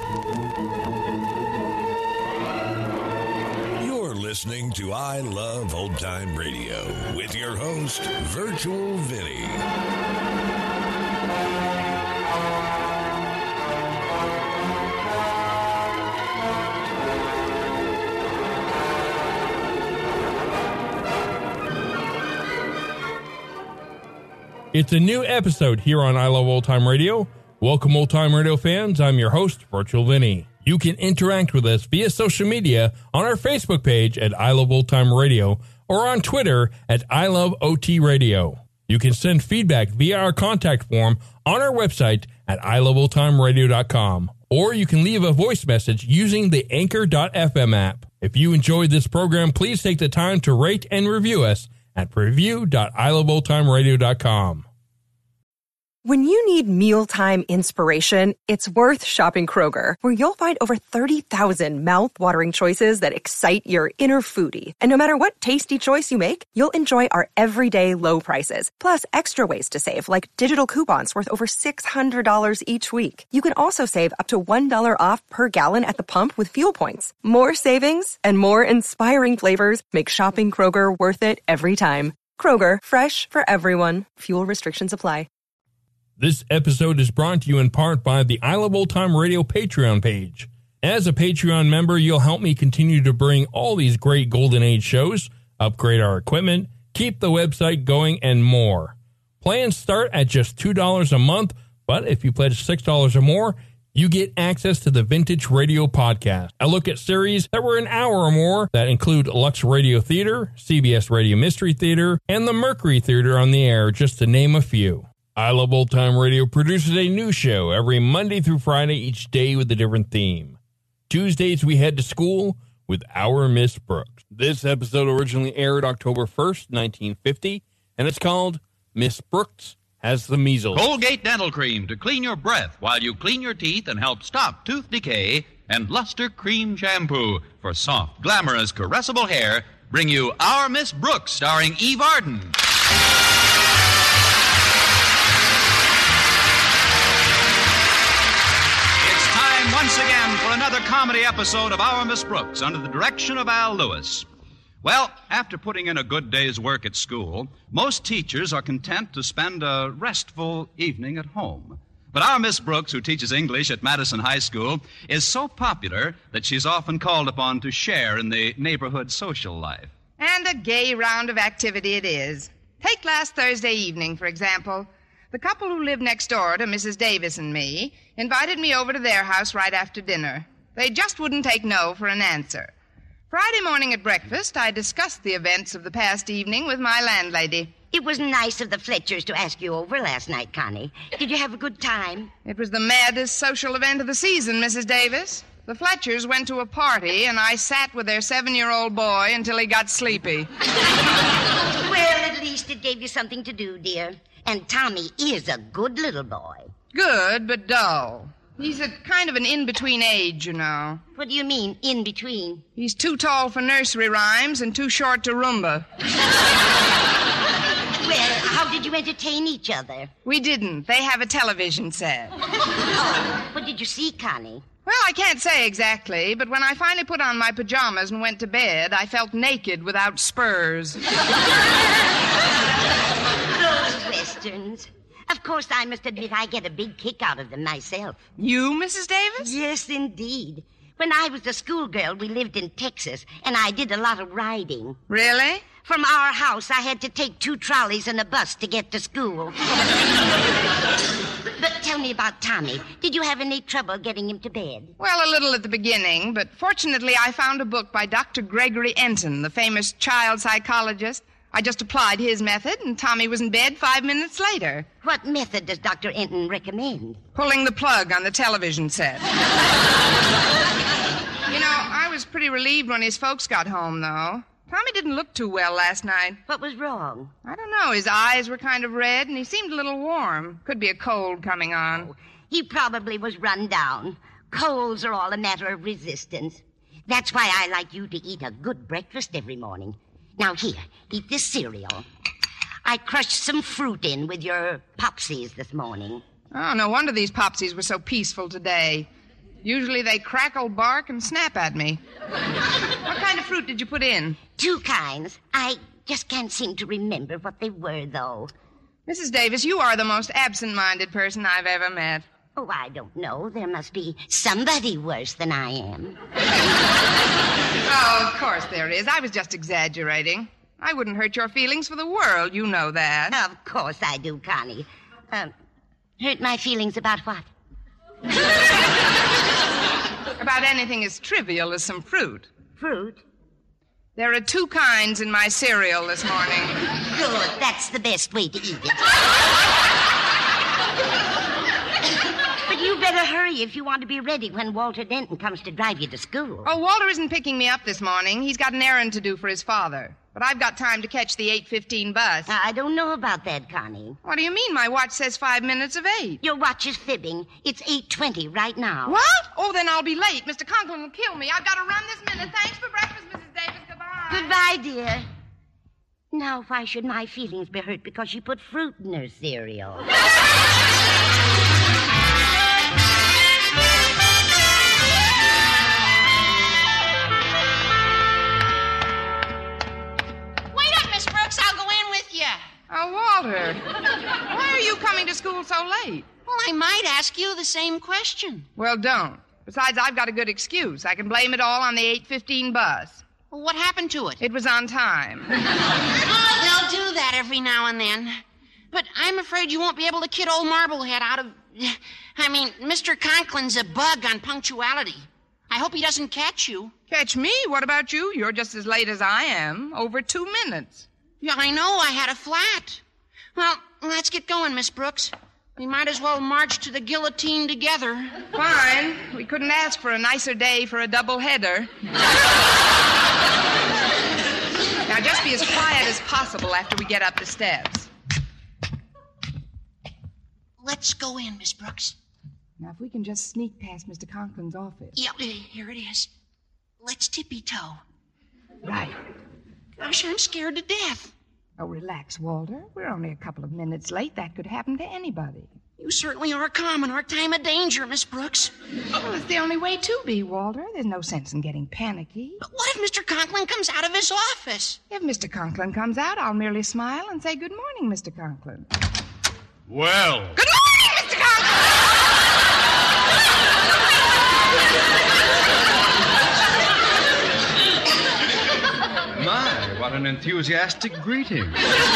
You're listening to I Love Old Time Radio with your host, Virtual Vinny. It's a new episode here on I Love Old Time Radio. Welcome, Old Time Radio fans. I'm your host, Virtual Vinny. You can interact with us via social media on our Facebook page at I Love Old Time Radio or on Twitter at I Love OT Radio. You can send feedback via our contact form on our website at iloveoldtimeradio.com, or you can leave a voice message using the Anchor.fm app. If you enjoyed this program, please take the time to rate and review us at review.iloveoldtimeradio.com. When you need mealtime inspiration, it's worth shopping Kroger, where you'll find over 30,000 mouth-watering choices that excite your inner foodie. And no matter what tasty choice you make, you'll enjoy our everyday low prices, plus extra ways to save, like digital coupons worth over $600 each week. You can also save up to $1 off per gallon at the pump with fuel points. More savings and more inspiring flavors make shopping Kroger worth it every time. Kroger, fresh for everyone. Fuel restrictions apply. This episode is brought to you in part by the I Love Old Time Radio Patreon page. As a Patreon member, you'll help me continue to bring all these great Golden Age shows, upgrade our equipment, keep the website going, and more. Plans start at just $2 a month, but if you pledge $6 or more, you get access to the Vintage Radio Podcast. I look at series that were an hour or more that include Lux Radio Theater, CBS Radio Mystery Theater, and the Mercury Theater on the Air, just to name a few. I Love Old Time Radio produces a new show every Monday through Friday, each day with a different theme. Tuesdays, we head to school with Our Miss Brooks. This episode originally aired October 1st, 1950, and it's called Miss Brooks Has the Measles. Colgate Dental Cream to clean your breath while you clean your teeth and help stop tooth decay, and Luster Cream Shampoo for soft, glamorous, caressable hair bring you Our Miss Brooks, starring Eve Arden. Once again for another comedy episode of Our Miss Brooks under the direction of Al Lewis. Well, after putting in a good day's work at school, most teachers are content to spend a restful evening at home. But our Miss Brooks, who teaches English at Madison High School, is so popular that she's often called upon to share in the neighborhood social life. And a gay round of activity it is. Take last Thursday evening, for example. The couple who lived next door to Mrs. Davis and me invited me over to their house right after dinner. They just wouldn't take no for an answer. Friday morning at breakfast, I discussed the events of the past evening with my landlady. It was nice of the Fletchers to ask you over last night, Connie. Did you have a good time? It was the maddest social event of the season, Mrs. Davis. The Fletchers went to a party, and I sat with their 7-year-old boy until he got sleepy. Well, at least it gave you something to do, dear. And Tommy is a good little boy. Good, but dull. He's at kind of an in-between age, you know. What do you mean, in-between? He's too tall for nursery rhymes and too short to Roomba. Well, how did you entertain each other? We didn't. They have a television set. Oh, what did you see, Connie? Well, I can't say exactly, but when I finally put on my pajamas and went to bed, I felt naked without spurs. Those Westerns. Of course, I must admit I get a big kick out of them myself. You, Mrs. Davis? Yes, indeed. When I was a schoolgirl, we lived in Texas, and I did a lot of riding. Really? From our house, I had to take 2 trolleys and a bus to get to school. But tell me about Tommy. Did you have any trouble getting him to bed? Well, a little at the beginning, but fortunately I found a book by Dr. Gregory Enton, the famous child psychologist. I just applied his method, and Tommy was in bed 5 minutes later. What method does Dr. Enton recommend? Pulling the plug on the television set. You know, I was pretty relieved when his folks got home, though. Tommy didn't look too well last night. What was wrong? I don't know. His eyes were kind of red, and he seemed a little warm. Could be a cold coming on. Oh, he probably was run down. Colds are all a matter of resistance. That's why I like you to eat a good breakfast every morning. Now, here, eat this cereal. I crushed some fruit in with your Popsies this morning. Oh, no wonder these Popsies were so peaceful today. Usually they crackle, bark, and snap at me. What kind of fruit did you put in? 2 kinds. I just can't seem to remember what they were, though. Mrs. Davis, you are the most absent-minded person I've ever met. Oh, I don't know. There must be somebody worse than I am. Oh, of course there is. I was just exaggerating. I wouldn't hurt your feelings for the world. You know that. Of course I do, Connie. Hurt my feelings about what? About anything as trivial as some fruit. Fruit? There are 2 kinds in my cereal this morning. Good. That's the best way to eat it. But you better hurry if you want to be ready when Walter Denton comes to drive you to school. Oh, Walter isn't picking me up this morning. He's got an errand to do for his father. But I've got time to catch the 8:15 bus. I don't know about that, Connie. What do you mean? My watch says 5 minutes of 8. Your watch is fibbing. It's 8:20 right now. What? Oh, then I'll be late. Mr. Conklin will kill me. I've got to run this minute. Thanks for breakfast, Mrs. Davis. Goodbye. Goodbye, dear. Now, why should my feelings be hurt because she put fruit in her cereal? Oh, Walter, why are you coming to school so late? Well, I might ask you the same question. Well, don't. Besides, I've got a good excuse. I can blame it all on the 8:15 bus. Well, what happened to it? It was on time. Oh, they'll do that every now and then. But I'm afraid you won't be able to kid old Marblehead out of... Mr. Conklin's a bug on punctuality. I hope he doesn't catch you. Catch me? What about you? You're just as late as I am. Over 2 minutes. Yeah, I know. I had a flat. Well, let's get going, Miss Brooks. We might as well march to the guillotine together. Fine. We couldn't ask for a nicer day for a double-header. Now, just be as quiet as possible after we get up the steps. Let's go in, Miss Brooks. Now, if we can just sneak past Mr. Conklin's office. Yeah, here it is. Let's tippy-toe. Right. Gosh, I'm scared to death. Oh, relax, Walter. We're only a couple of minutes late. That could happen to anybody. You certainly are calm in our time of danger, Miss Brooks. Well, it's the only way to be, Walter. There's no sense in getting panicky. But what if Mr. Conklin comes out of his office? If Mr. Conklin comes out, I'll merely smile and say, "Good morning, Mr. Conklin." Well. Good morning, Mr. Conklin! My, what an enthusiastic greeting.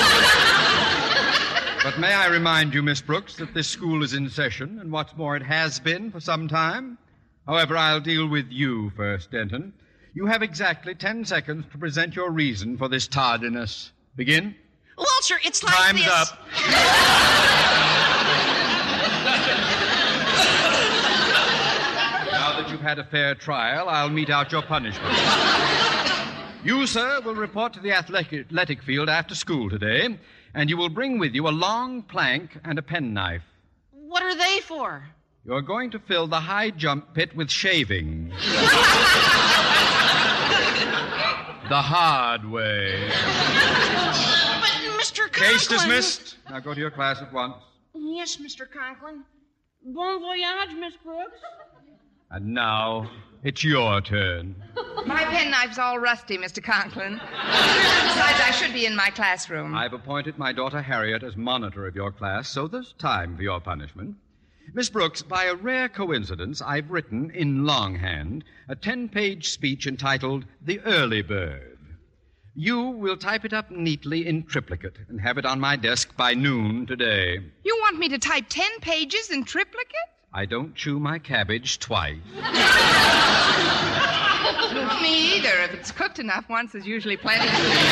But may I remind you, Miss Brooks, that this school is in session, and what's more, it has been for some time. However, I'll deal with you first, Denton. You have exactly 10 seconds to present your reason for this tardiness. Begin. Walter, it's like Time's this. up. Now that you've had a fair trial, I'll mete out your punishment. You, sir, will report to the athletic field after school today, and you will bring with you a long plank and a penknife. What are they for? You're going to fill the high jump pit with shavings. The hard way. But, Mr. Conklin... Case dismissed. Now go to your class at once. Yes, Mr. Conklin. Bon voyage, Miss Brooks. And now, it's your turn. My penknife's all rusty, Mr. Conklin. Besides, I should be in my classroom. I've appointed my daughter Harriet as monitor of your class, so there's time for your punishment. Miss Brooks, by a rare coincidence, I've written, in longhand, a 10-page speech entitled The Early Bird. You will type it up neatly in triplicate and have it on my desk by noon today. You want me to type 10 pages in triplicate? I don't chew my cabbage twice. Me either. If it's cooked enough once, there's usually plenty.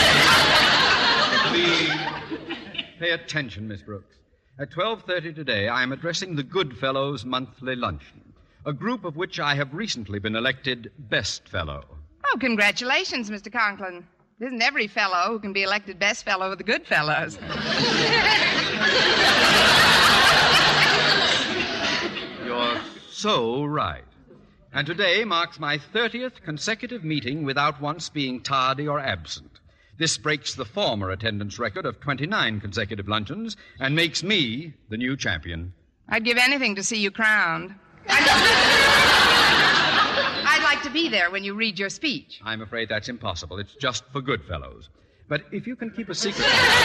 Please pay attention, Miss Brooks. At 12:30 today, I am addressing the Goodfellows Monthly Luncheon, a group of which I have recently been elected Best Fellow. Oh, congratulations, Mr. Conklin. It isn't every fellow who can be elected Best Fellow of the Goodfellows. You're so right. And today marks my 30th consecutive meeting without once being tardy or absent. This breaks the former attendance record of 29 consecutive luncheons and makes me the new champion. I'd give anything to see you crowned. I'd like to be there when you read your speech. I'm afraid that's impossible. It's just for good fellows. But if you can keep a secret...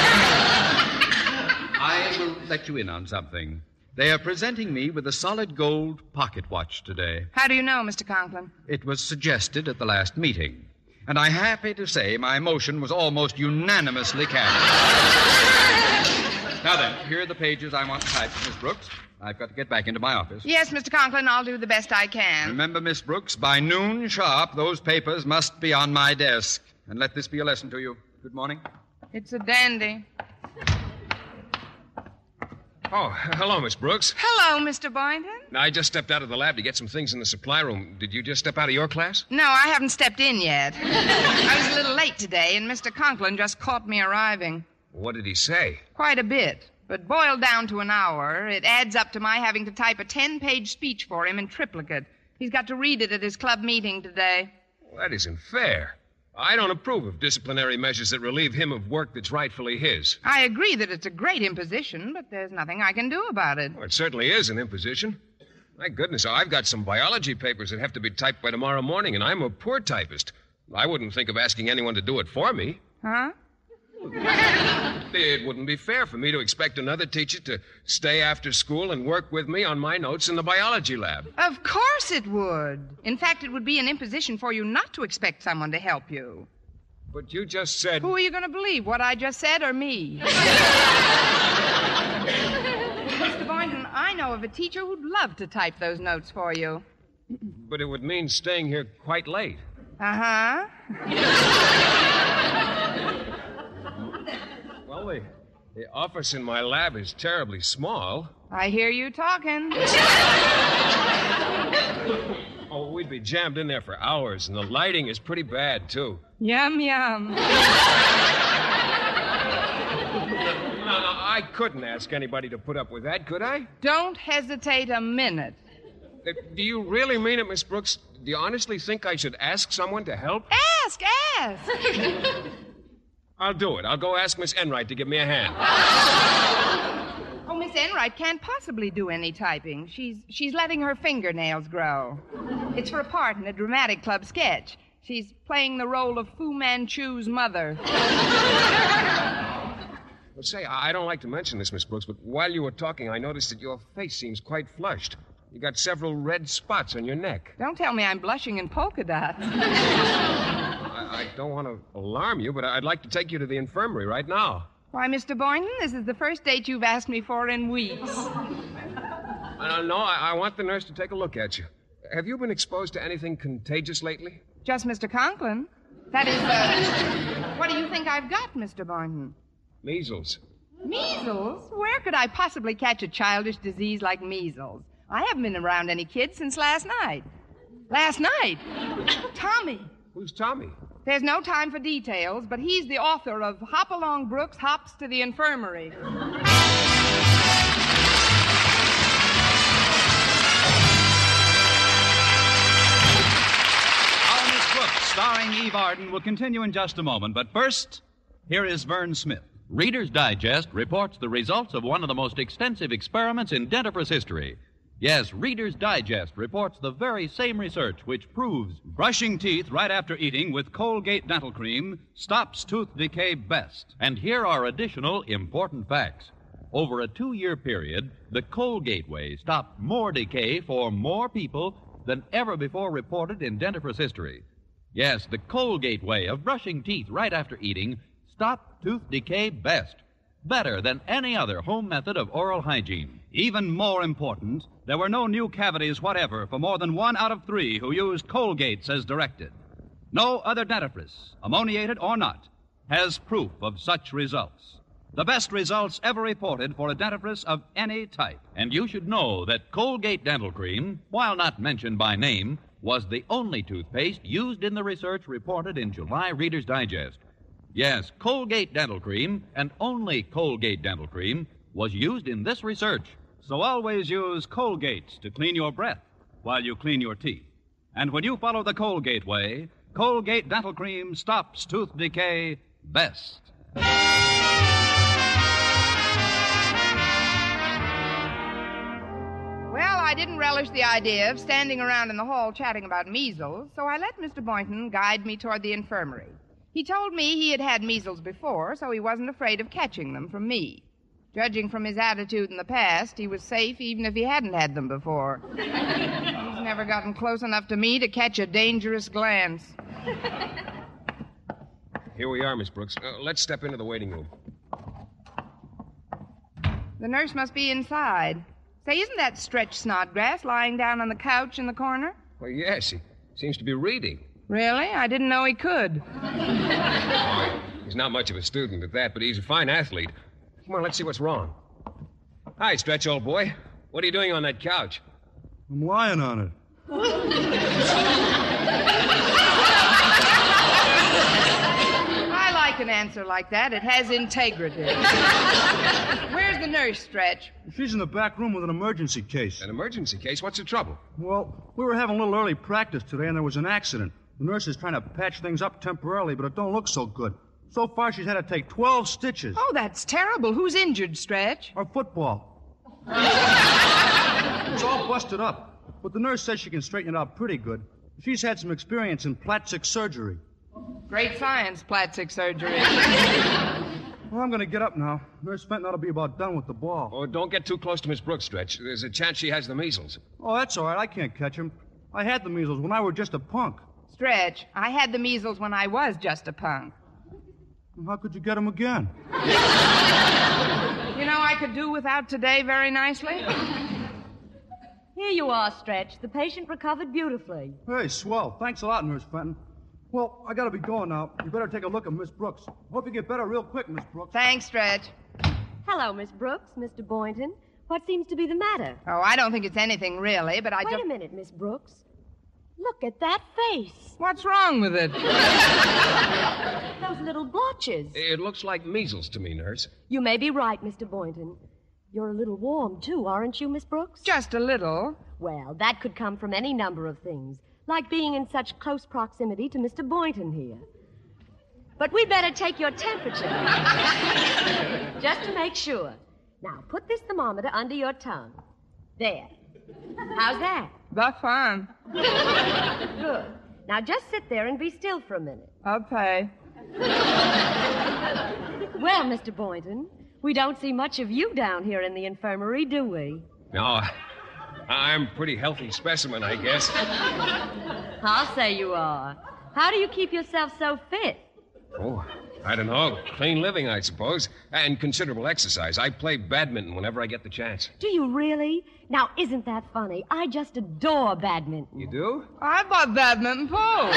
I will let you in on something. They are presenting me with a solid gold pocket watch today. How do you know, Mr. Conklin? It was suggested at the last meeting. And I'm happy to say my motion was almost unanimously carried. Now then, here are the pages I want typed, Miss Brooks. I've got to get back into my office. Yes, Mr. Conklin, I'll do the best I can. Remember, Miss Brooks, by noon sharp, those papers must be on my desk. And let this be a lesson to you. Good morning. It's a dandy. Oh, hello, Miss Brooks. Hello, Mr. Boynton. Now, I just stepped out of the lab to get some things in the supply room. Did you just step out of your class? No, I haven't stepped in yet. I was a little late today, and Mr. Conklin just caught me arriving. What did he say? Quite a bit. But boiled down to an hour, it adds up to my having to type a 10-page speech for him in triplicate. He's got to read it at his club meeting today. Well, that isn't fair. I don't approve of disciplinary measures that relieve him of work that's rightfully his. I agree that it's a great imposition, but there's nothing I can do about it. Well, it certainly is an imposition. My goodness, I've got some biology papers that have to be typed by tomorrow morning, and I'm a poor typist. I wouldn't think of asking anyone to do it for me. Huh? It wouldn't be fair for me to expect another teacher to stay after school and work with me on my notes in the biology lab. Of course it would. In fact, it would be an imposition for you not to expect someone to help you. But you just said... Who are you going to believe, what I just said or me? Mr. Boynton, I know of a teacher who'd love to type those notes for you. But it would mean staying here quite late. Uh-huh. Well, the office in my lab is terribly small. I hear you talking. Oh, we'd be jammed in there for hours, and the lighting is pretty bad, too. Yum, yum. No, I couldn't ask anybody to put up with that, could I? Don't hesitate a minute. Do you really mean it, Miss Brooks? Do you honestly think I should ask someone to help? Ask! I'll do it. I'll go ask Miss Enright to give me a hand. Oh, Miss Enright can't possibly do any typing. She's letting her fingernails grow. It's for a part in a dramatic club sketch. She's playing the role of Fu Manchu's mother. Well, say, I don't like to mention this, Miss Brooks, but while you were talking, I noticed that your face seems quite flushed. You got several red spots on your neck. Don't tell me I'm blushing in polka dots. I don't want to alarm you, but I'd like to take you to the infirmary right now. Why, Mr. Boynton, this is the first date you've asked me for in weeks. No, I want the nurse to take a look at you. Have you been exposed to anything contagious lately? Just Mr. Conklin. That is, what do you think I've got, Mr. Boynton? Measles. Measles? Where could I possibly catch a childish disease like measles? I haven't been around any kids since last night. Last night? Tommy. Who's Tommy? There's no time for details, but he's the author of Hop Along Brooks Hops to the Infirmary. Our Miss Brooks, starring Eve Arden, will continue in just a moment. But first, here is Vern Smith. Reader's Digest reports the results of one of the most extensive experiments in dentifrice history. Yes, Reader's Digest reports the very same research which proves Brushing teeth right after eating with Colgate Dental Cream stops tooth decay best. And here are additional important facts. Over a 2-year period, the Colgate way stopped more decay for more people than ever before reported in dentifrice history. Yes, the Colgate way of brushing teeth right after eating stopped tooth decay best. Better than any other home method of oral hygiene. Even more important, there were no new cavities whatever for more than 1 out of 3 who used Colgates as directed. No other dentifrice, ammoniated or not, has proof of such results. The best results ever reported for a dentifrice of any type. And you should know that Colgate Dental Cream, while not mentioned by name, was the only toothpaste used in the research reported in July Reader's Digest. Yes, Colgate Dental Cream, and only Colgate Dental Cream, was used in this research. So always use Colgate to clean your breath while you clean your teeth. And when you follow the Colgate way, Colgate Dental Cream stops tooth decay best. Well, I didn't relish the idea of standing around in the hall chatting about measles, so I let Mr. Boynton guide me toward the infirmary. He told me he had had measles before, so he wasn't afraid of catching them from me. Judging from his attitude in the past, he was safe even if he hadn't had them before. He's never gotten close enough to me to catch a dangerous glance. Here we are, Miss Brooks. Let's step into the waiting room. The nurse must be inside. Say, isn't that Stretch Snodgrass lying down on the couch in the corner? Well, yes, he seems to be reading. Really? I didn't know he could. Oh, he's not much of a student at that, but he's a fine athlete. Come on, let's see what's wrong. Hi, Stretch, old boy. What are you doing on that couch? I'm lying on it. I like an answer like that. It has integrity. Where's the nurse, Stretch? She's in the back room with an emergency case. An emergency case? What's the trouble? Well, we were having a little early practice today, and there was an accident. The nurse is trying to patch things up temporarily, but it don't look so good. So far, she's had to take 12 stitches. Oh, that's terrible. Who's injured, Stretch? Our football. It's all busted up. But the nurse says she can straighten it out pretty good. She's had some experience in plastic surgery. Great science, plastic surgery. Well, I'm going to get up now. Nurse Fenton ought to be about done with the ball. Oh, don't get too close to Miss Brooks, Stretch. There's a chance she has the measles. Oh, that's all right. I can't catch him. I had the measles when I was just a punk. Stretch, I had the measles when I was just a punk. How could you get him again? You know, I could do without today very nicely. Here you are, Stretch. The patient recovered beautifully. Hey, swell. Thanks a lot, Nurse Fenton. Well, I gotta be going now. You better take a look at Miss Brooks. Hope you get better real quick, Miss Brooks. Thanks, Stretch. Hello, Miss Brooks, Mr. Boynton. What seems to be the matter? Oh, I don't think it's anything really, but Wait a minute, Miss Brooks. Look at that face. What's wrong with it? Those little blotches. It looks like measles to me, nurse. You may be right, Mr. Boynton. You're a little warm, too, aren't you, Miss Brooks? Just a little. Well, that could come from any number of things, like being in such close proximity to Mr. Boynton here. But we'd better take your temperature. Just to make sure. Now, put this thermometer under your tongue. There. How's that? That's fine. Good. Now, just sit there and be still for a minute. Okay. Well, Mr. Boynton, we don't see much of you down here in the infirmary, do we? No, I'm a pretty healthy specimen, I guess. I'll say you are. How do you keep yourself so fit? Oh, I don't know. Clean living, I suppose. And considerable exercise. I play badminton whenever I get the chance. Do you really? Now, isn't that funny? I just adore badminton. You do? I bought badminton, too.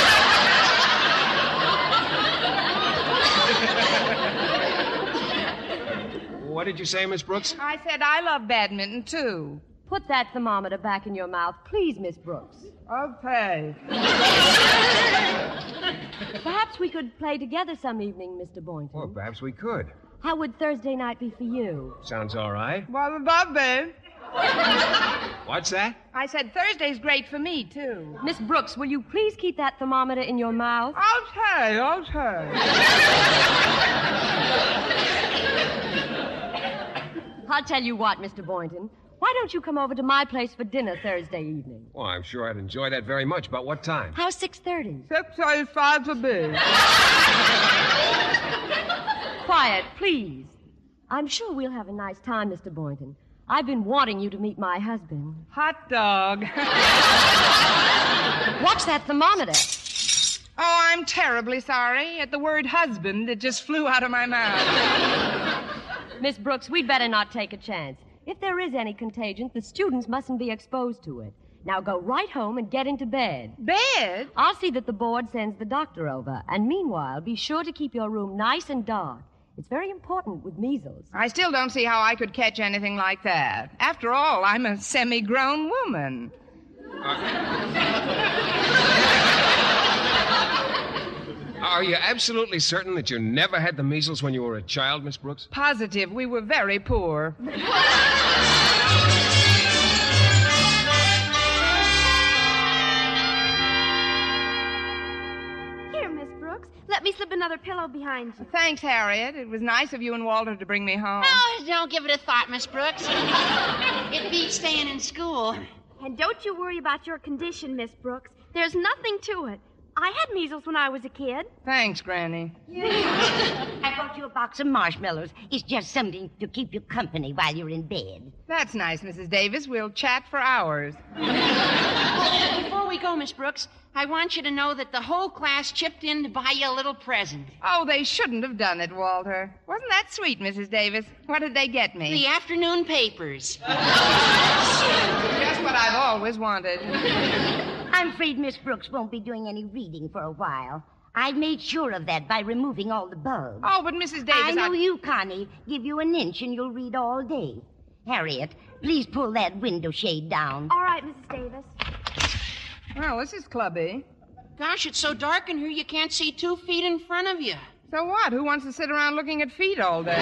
What did you say, Miss Brooks? I said I love badminton, too. Put that thermometer back in your mouth, please, Miss Brooks. Okay. Perhaps we could play together some evening, Mr. Boynton. Well, perhaps we could. How would Thursday night be for you? Sounds all right. What about babe? What's that? I said Thursday's great for me, too. Miss Brooks, will you please keep that thermometer in your mouth? Okay. I'll tell you what, Mr. Boynton. Why don't you come over to my place for dinner Thursday evening? Well, I'm sure I'd enjoy that very much. About what time? How's 6:30? 6:35 to be. Quiet, please. I'm sure we'll have a nice time, Mr. Boynton. I've been wanting you to meet my husband. Hot dog. Watch that thermometer. Oh, I'm terribly sorry. At the word husband, it just flew out of my mouth. Miss Brooks, we'd better not take a chance. If there is any contagion, the students mustn't be exposed to it. Now go right home and get into bed. Bed? I'll see that the board sends the doctor over. And meanwhile, be sure to keep your room nice and dark. It's very important with measles. I still don't see how I could catch anything like that. After all, I'm a semi-grown woman. Are you absolutely certain that you never had the measles when you were a child, Miss Brooks? Positive. We were very poor. Here, Miss Brooks, let me slip another another pillow behind you. Thanks, Harriet. It was nice of you and Walter to bring me home. Oh, don't give it a thought, Miss Brooks. It beats staying in school. And don't you worry about your condition, Miss Brooks. There's nothing to it. I had measles when I was a kid. Thanks, Granny. I brought you a box of marshmallows. It's just something to keep you company while you're in bed. That's nice, Mrs. Davis. We'll chat for hours. Before we go, Miss Brooks, I want you to know that the whole class chipped in to buy you a little present. Oh, they shouldn't have done it, Walter. Wasn't that sweet, Mrs. Davis? What did they get me? The afternoon papers. Just what I've always wanted. I'm afraid Miss Brooks won't be doing any reading for a while. I've made sure of that by removing all the bulbs. Oh, but Mrs. Davis... I know you, Connie. Give you an inch and you'll read all day. Harriet, please pull that window shade down. All right, Mrs. Davis. Well, this is clubby. Gosh, it's so dark in here you can't see 2 feet in front of you. So what? Who wants to sit around looking at feet all day?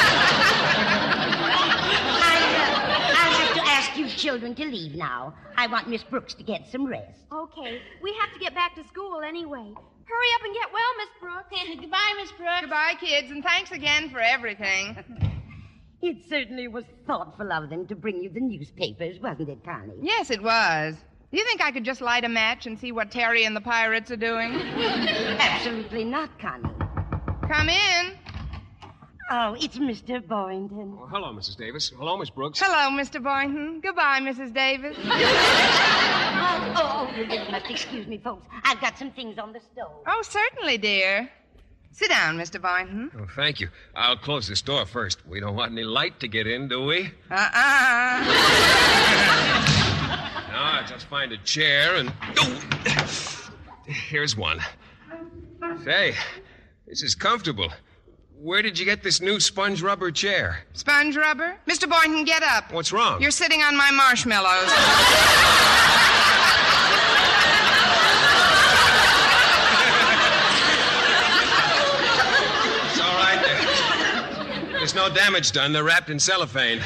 I'll have to ask you children to leave now. I want Miss Brooks to get some rest. Okay. We have to get back to school anyway. Hurry up and get well, Miss Brooks. Goodbye, Miss Brooks. Goodbye, kids, and thanks again for everything. It certainly was thoughtful of them to bring you the newspapers, wasn't it, Connie? Yes, it was. Do you think I could just light a match and see what Terry and the pirates are doing? Absolutely not, Connie. Come in. Oh, it's Mr. Boynton. Oh, hello, Mrs. Davis. Hello, Miss Brooks. Hello, Mr. Boynton. Goodbye, Mrs. Davis. You really must excuse me, folks. I've got some things on the stove. Oh, certainly, dear. Sit down, Mr. Boynton. Oh, thank you. I'll close this door first. We don't want any light to get in, do we? No, I'll just find a chair and... Oh! Here's one. Say, this is comfortable. Where did you get this new sponge rubber chair? Sponge rubber? Mr. Boynton, get up. What's wrong? You're sitting on my marshmallows. It's all right there. There's no damage done. They're wrapped in cellophane.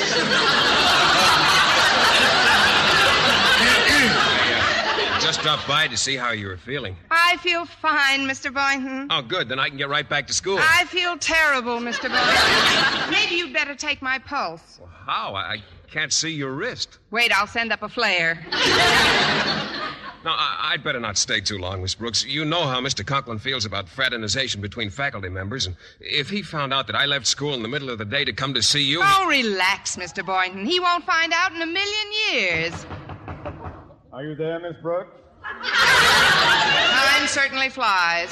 Just dropped by to see how you were feeling. I feel fine, Mr. Boynton. Oh, good. Then I can get right back to school. I feel terrible, Mr. Boynton. Maybe you'd better take my pulse. Well, how? I can't see your wrist. Wait, I'll send up a flare. No, I'd better not stay too long, Miss Brooks. You know how Mr. Conklin feels about fraternization between faculty members, and if he found out that I left school in the middle of the day to come to see you... Oh, relax, Mr. Boynton. He won't find out in a million years. Are you there, Miss Brooks? Time certainly flies.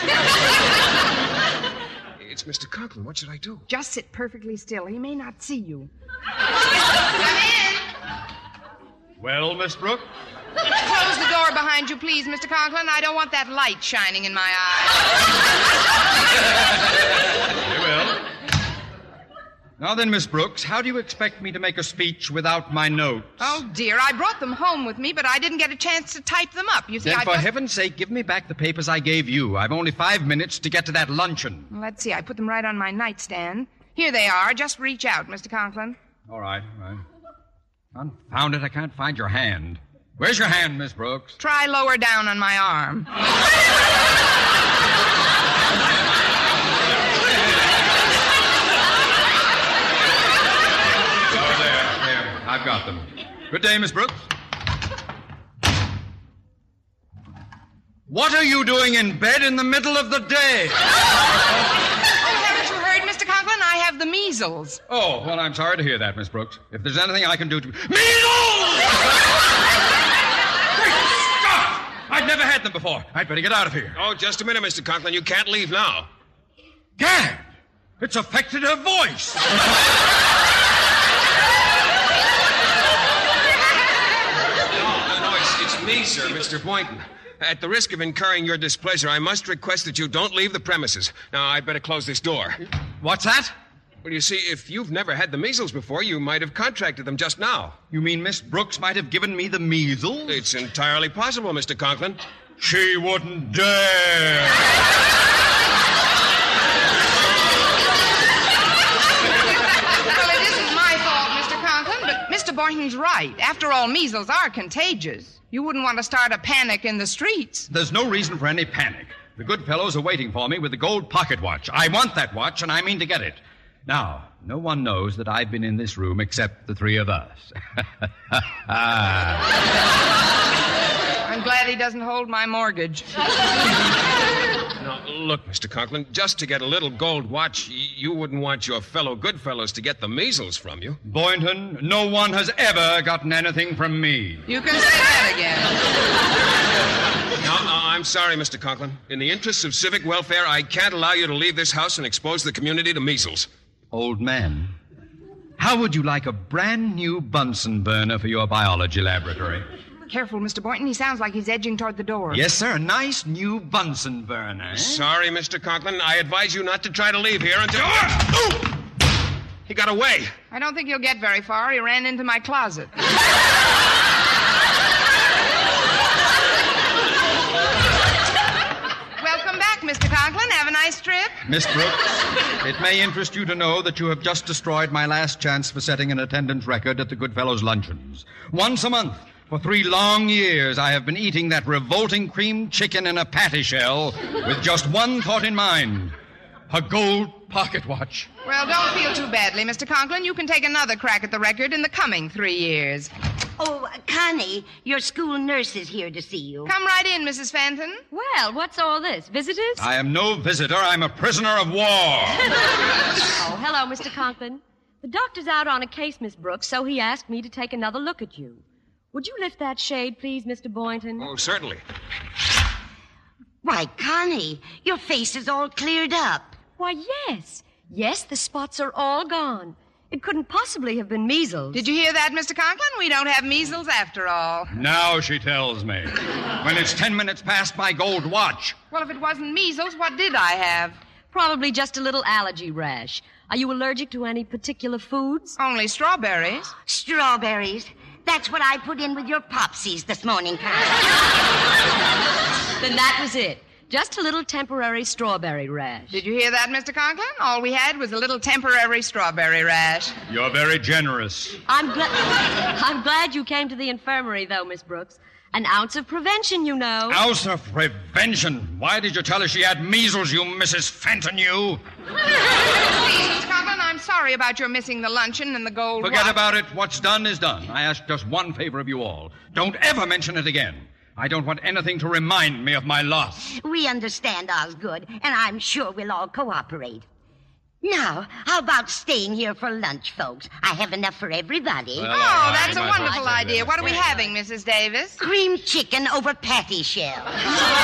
It's Mr. Conklin. What should I do? Just sit perfectly still. He may not see you. Come in. Well, Miss Brooks? Close the door behind you, please, Mr. Conklin. I don't want that light shining in my eyes. Very well. Now then, Miss Brooks, how do you expect me to make a speech without my notes? Oh, dear. I brought them home with me, but I didn't get a chance to type them up. You see, Then, for heaven's sake, give me back the papers I gave you. I've only 5 minutes to get to that luncheon. Let's see. I put them right on my nightstand. Here they are. Just reach out, Mr. Conklin. All right. Confound it, I can't find your hand. Where's your hand, Miss Brooks? Try lower down on my arm. I've got them. Good day, Miss Brooks. What are you doing in bed in the middle of the day? Oh, haven't you heard, Mr. Conklin? I have the measles. Oh, well, I'm sorry to hear that, Miss Brooks. If there's anything I can do to... Measles! Stop! I've never had them before. I'd better get out of here. Oh, just a minute, Mr. Conklin. You can't leave now. Gad! It's affected her voice. No, it's me, sir, Mr. Boynton. At the risk of incurring your displeasure, I must request that you don't leave the premises. Now, I'd better close this door. What's that? Well, you see, if you've never had the measles before, you might have contracted them just now. You mean Miss Brooks might have given me the measles? It's entirely possible, Mr. Conklin. She wouldn't dare. Well, it isn't my fault, Mr. Conklin, but Mr. Boynton's right. After all, measles are contagious. You wouldn't want to start a panic in the streets. There's no reason for any panic. The good fellows are waiting for me with the gold pocket watch. I want that watch, and I mean to get it. Now, no one knows that I've been in this room except the three of us. I'm glad he doesn't hold my mortgage. Now, look, Mr. Conklin, just to get a little gold watch, you wouldn't want your fellow Goodfellows to get the measles from you. Boynton, no one has ever gotten anything from me. You can say that again. No, I'm sorry, Mr. Conklin. In the interests of civic welfare, I can't allow you to leave this house and expose the community to measles. Old man, how would you like a brand new Bunsen burner for your biology laboratory? Careful, Mr. Boynton. He sounds like he's edging toward the door. Yes, sir. A nice new Bunsen burner. Sorry, Mr. Conklin. I advise you not to try to leave here until... Oh! He got away. I don't think he'll get very far. He ran into my closet. Welcome back, Mr. Conklin. Have a nice trip. Miss Brooks, it may interest you to know that you have just destroyed my last chance for setting an attendance record at the Goodfellows' luncheons. Once a month, for 3 long years, I have been eating that revolting creamed chicken in a patty shell with just one thought in mind. A gold pocket watch. Well, don't feel too badly, Mr. Conklin. You can take another crack at the record in the coming 3 years. Oh, Connie, your school nurse is here to see you. Come right in, Mrs. Fenton. Well, what's all this? Visitors? I am no visitor. I'm a prisoner of war. Oh, hello, Mr. Conklin. The doctor's out on a case, Miss Brooks, so he asked me to take another look at you. Would you lift that shade, please, Mr. Boynton? Oh, certainly. Why, Connie, your face is all cleared up. Why, yes. Yes, the spots are all gone. It couldn't possibly have been measles. Did you hear that, Mr. Conklin? We don't have measles after all. Now she tells me. When it's 10 minutes past my gold watch. Well, if it wasn't measles, what did I have? Probably just a little allergy rash. Are you allergic to any particular foods? Only strawberries. Strawberries? That's what I put in with your Popsies this morning, Connie. Then that was it. Just a little temporary strawberry rash. Did you hear that, Mr. Conklin? All we had was a little temporary strawberry rash. You're very generous. I'm glad you came to the infirmary, though, Miss Brooks. An ounce of prevention, you know. Ounce of prevention? Why did you tell her she had measles, you Mrs. Fenton, you? Please, Mr. Conklin, I'm sorry about your missing the luncheon and the gold Forget watch. about it. What's done is done. I ask just one favor of you all. Don't ever mention it again. I don't want anything to remind me of my loss. We understand, Osgood, and I'm sure we'll all cooperate. Now, how about staying here for lunch, folks? I have enough for everybody. Well, oh, that's a wonderful idea. What are we having, Mrs. Davis? Creamed chicken over patty shell. All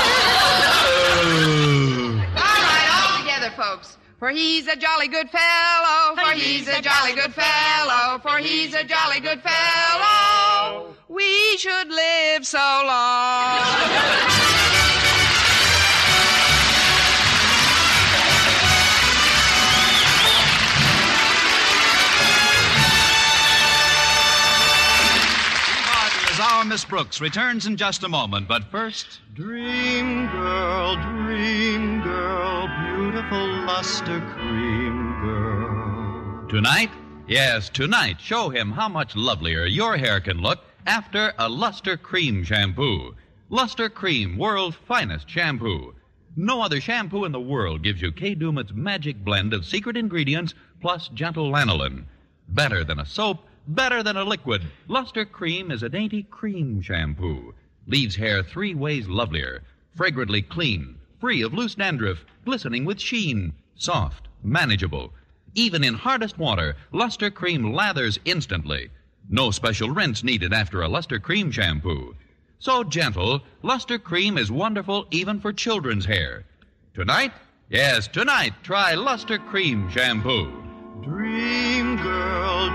right, all together, folks. For he's a jolly good fellow, for he's a jolly good fellow, for he's a jolly good fellow. We should live so long. Our Miss Brooks returns in just a moment, but first... Dream girl, beautiful luster cream girl. Tonight? Yes, tonight, show him how much lovelier your hair can look after a Luster Cream shampoo. Luster Cream, world's finest shampoo. No other shampoo in the world gives you Kay Daumit's magic blend of secret ingredients plus gentle lanolin. Better than a soap, better than a liquid, Luster Cream is a dainty cream shampoo. Leaves hair 3 ways lovelier, fragrantly clean, free of loose dandruff, glistening with sheen, soft, manageable. Even in hardest water, Luster Cream lathers instantly. No special rinse needed after a Luster Cream shampoo. So gentle, Luster Cream is wonderful even for children's hair. Tonight? Yes, tonight, try Luster Cream shampoo. Dream girl,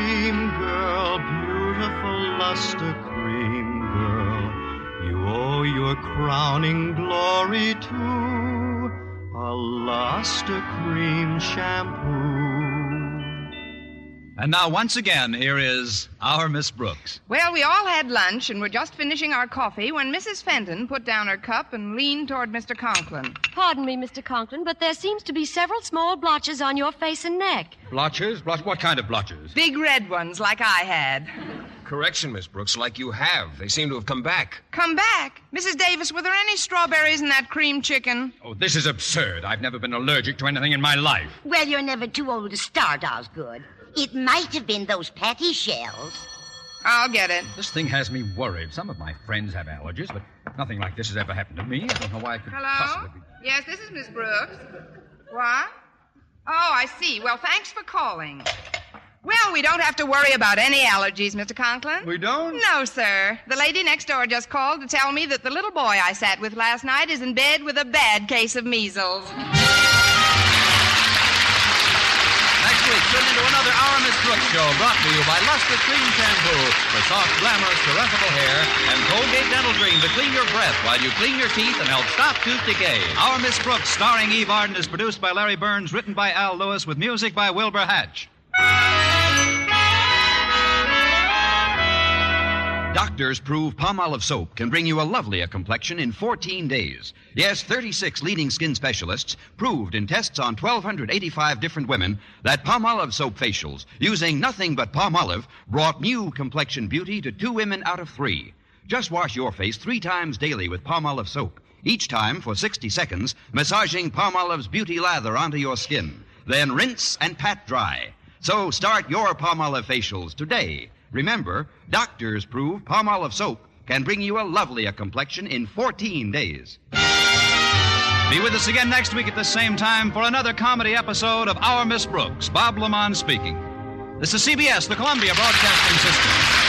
beautiful luster cream girl. You owe your crowning glory to a luster cream shampoo. And now, once again, here is our Miss Brooks. Well, we all had lunch and were just finishing our coffee when Mrs. Fenton put down her cup and leaned toward Mr. Conklin. Pardon me, Mr. Conklin, but there seems to be several small blotches on your face and neck. Blotches? What kind of blotches? Big red ones like I had. Correction, Miss Brooks, like you have. They seem to have come back. Come back? Mrs. Davis, were there any strawberries in that cream chicken? Oh, this is absurd. I've never been allergic to anything in my life. Well, you're never too old to start, Osgood. It might have been those patty shells. I'll get it. This thing has me worried. Some of my friends have allergies, but nothing like this has ever happened to me. I don't know why I could Hello? possibly be... Yes, this is Miss Brooks. What? Oh, I see. Well, thanks for calling. Well, we don't have to worry about any allergies, Mr. Conklin. We don't? No, sir. The lady next door just called to tell me that the little boy I sat with last night is in bed with a bad case of measles. Next week, tune into another Our Miss Brooks show brought to you by Luster Cream Shampoo for soft, glamorous, caressable hair and Colgate Dental Dream to clean your breath while you clean your teeth and help stop tooth decay. Our Miss Brooks, starring Eve Arden, is produced by Larry Burns, written by Al Lewis, with music by Wilbur Hatch. Doctors prove Palmolive soap can bring you a lovelier complexion in 14 days. Yes, 36 leading skin specialists proved in tests on 1,285 different women that Palmolive soap facials, using nothing but Palmolive, brought new complexion beauty to 2 women out of 3. Just wash your face 3 times daily with Palmolive soap, each time for 60 seconds, massaging Palmolive's beauty lather onto your skin. Then rinse and pat dry. So start your Palmolive facials today. Remember, doctors prove Palmolive soap can bring you a lovelier complexion in 14 days. Be with us again next week at the same time for another comedy episode of Our Miss Brooks. Bob Lamont speaking. This is CBS, the Columbia Broadcasting System.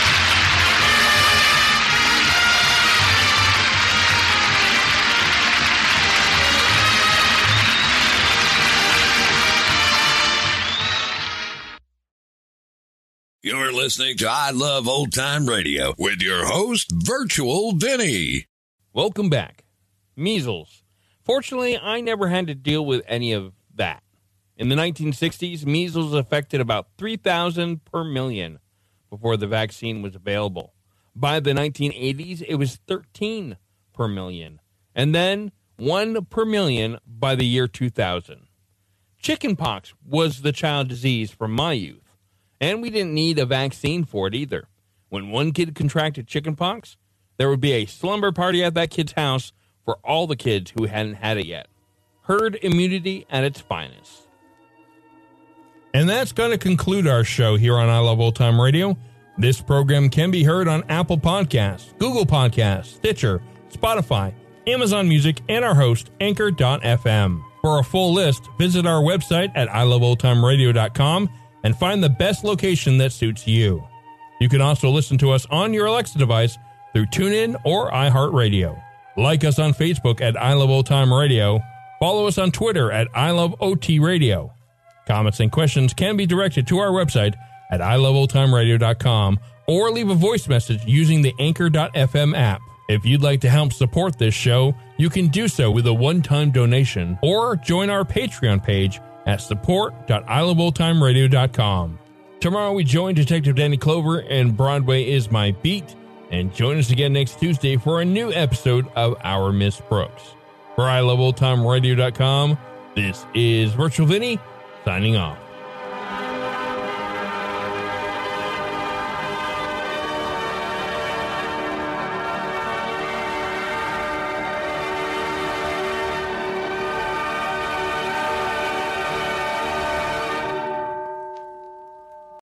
You're listening to I Love Old Time Radio with your host, Virtual Vinny. Welcome back. Measles. Fortunately, I never had to deal with any of that. In the 1960s, measles affected about 3,000 per million before the vaccine was available. By the 1980s, it was 13 per million, and then 1 per million by the year 2000. Chickenpox was the child disease from my youth. And we didn't need a vaccine for it either. When one kid contracted chickenpox, there would be a slumber party at that kid's house for all the kids who hadn't had it yet. Herd immunity at its finest. And that's going to conclude our show here on I Love Old Time Radio. This program can be heard on Apple Podcasts, Google Podcasts, Stitcher, Spotify, Amazon Music, and our host, Anchor.fm. For a full list, visit our website at iloveoldtimeradio.com and find the best location that suits you. You can also listen to us on your Alexa device through TuneIn or iHeartRadio. Like us on Facebook at I Love Old Time Radio. Follow us on Twitter at I Love OT Radio. Comments and questions can be directed to our website at iloveoldtimeradio.com or leave a voice message using the Anchor.fm app. If you'd like to help support this show, you can do so with a one-time donation or join our Patreon page at support.iloveoldtimeradio.com. Tomorrow we join Detective Danny Clover and Broadway is My Beat, and join us again next Tuesday for a new episode of Our Miss Brooks. For iloveoldtimeradio.com, this is Virtual Vinny signing off.